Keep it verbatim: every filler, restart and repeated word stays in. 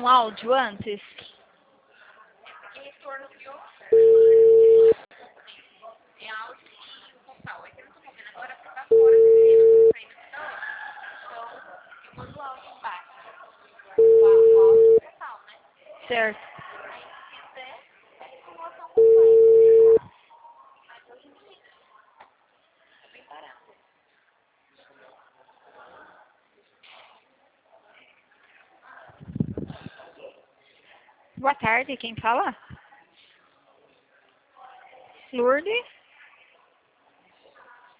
um áudio antes? Que retorno viu? Tem áudio e vocal. É que eu não tô movendo agora porque tá fora do sistema. Tá indo da outra. Então, eu mando o áudio embaixo. O áudio vocal, né? Certo. Aí, se quiser, é informação completa. Mas hoje não é. É bem barato. Boa tarde, quem fala? Lourdes?